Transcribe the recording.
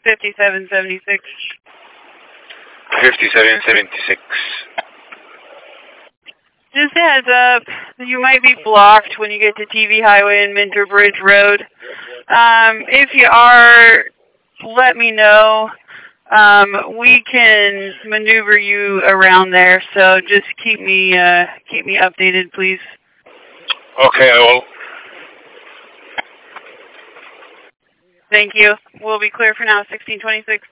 5776. 5776. Just a heads up, you might be blocked when you get to TV Highway and Minter Bridge Road. If you are, let me know. We can maneuver you around there, so just keep me updated, please. Okay, I will. Thank you. We'll be clear for now, 1626.